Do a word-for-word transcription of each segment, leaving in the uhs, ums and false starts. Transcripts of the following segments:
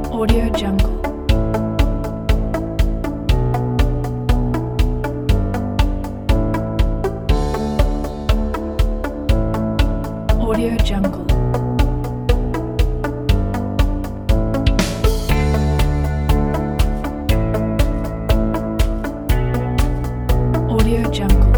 Audio Jungle. Audio Jungle. Audio Jungle.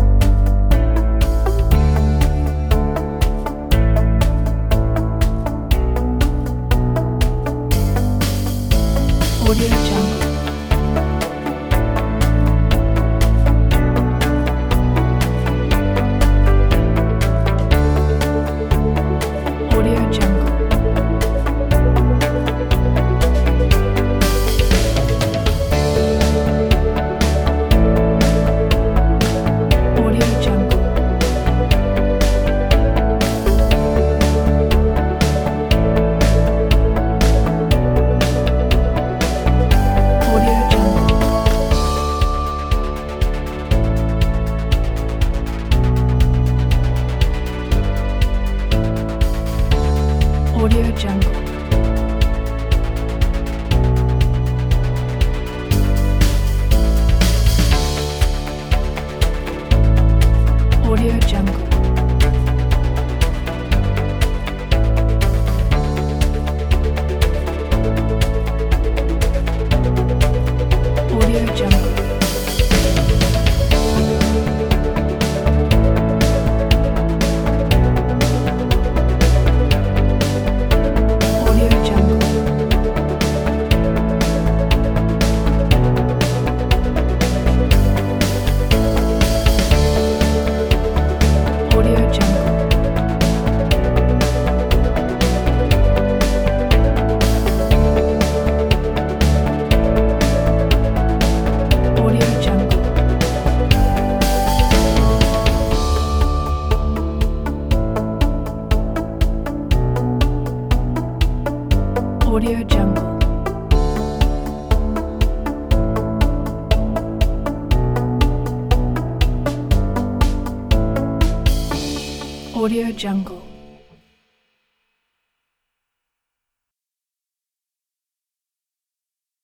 Audio Jungle. Audio Jungle. Audio Jungle. Audio Jungle. Audio Jungle. Audio Jungle. Audio Jungle. Audio Jungle. Audio Jungle. Audio Jungle. Audio Jungle. Audio Jungle.